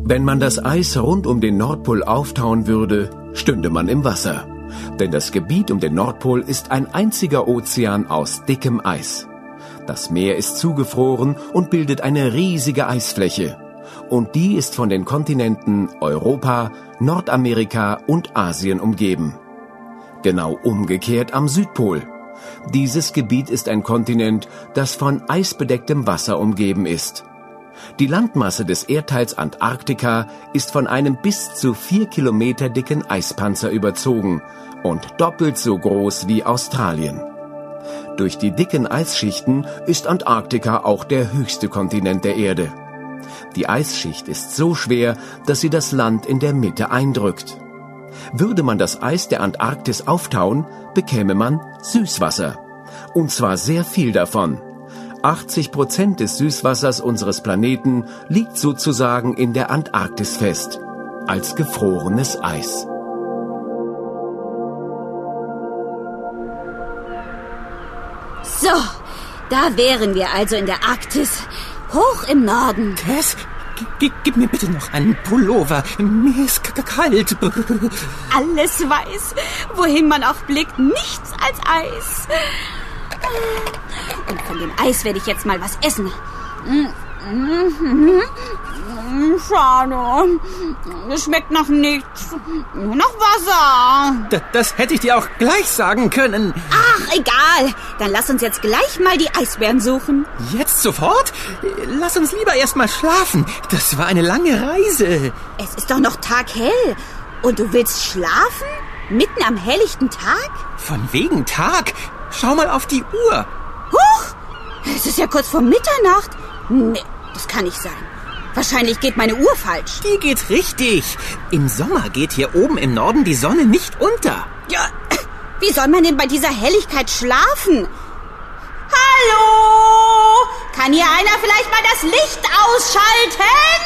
Wenn man das Eis rund um den Nordpol auftauen würde, stünde man im Wasser. Denn das Gebiet um den Nordpol ist ein einziger Ozean aus dickem Eis. Das Meer ist zugefroren und bildet eine riesige Eisfläche. Und die ist von den Kontinenten Europa, Nordamerika und Asien umgeben. Genau umgekehrt am Südpol. Dieses Gebiet ist ein Kontinent, das von eisbedecktem Wasser umgeben ist. Die Landmasse des Erdteils Antarktika ist von einem bis zu 4 Kilometer dicken Eispanzer überzogen und doppelt so groß wie Australien. Durch die dicken Eisschichten ist Antarktika auch der höchste Kontinent der Erde. Die Eisschicht ist so schwer, dass sie das Land in der Mitte eindrückt. Würde man das Eis der Antarktis auftauen, bekäme man Süßwasser. Und zwar sehr viel davon. 80% des Süßwassers unseres Planeten liegt sozusagen in der Antarktis fest, als gefrorenes Eis. So, da wären wir also in der Arktis, hoch im Norden. Tess, gib mir bitte noch einen Pullover. Mir ist kalt. Alles weiß, wohin man auch blickt, nichts als Eis. Und von dem Eis werde ich jetzt mal was essen. Schade. Es schmeckt nach nichts. Nur nach Wasser. Das hätte ich dir auch gleich sagen können. Ach, egal. Dann lass uns jetzt gleich mal die Eisbären suchen. Jetzt sofort? Lass uns lieber erst mal schlafen. Das war eine lange Reise. Es ist doch noch taghell. Und du willst schlafen? Mitten am helllichten Tag? Von wegen Tag? Schau mal auf die Uhr. Huch! Es ist ja kurz vor Mitternacht. Nee, das kann nicht sein. Wahrscheinlich geht meine Uhr falsch. Die geht richtig. Im Sommer geht hier oben im Norden die Sonne nicht unter. Ja, wie soll man denn bei dieser Helligkeit schlafen? Hallo? Kann hier einer vielleicht mal das Licht ausschalten?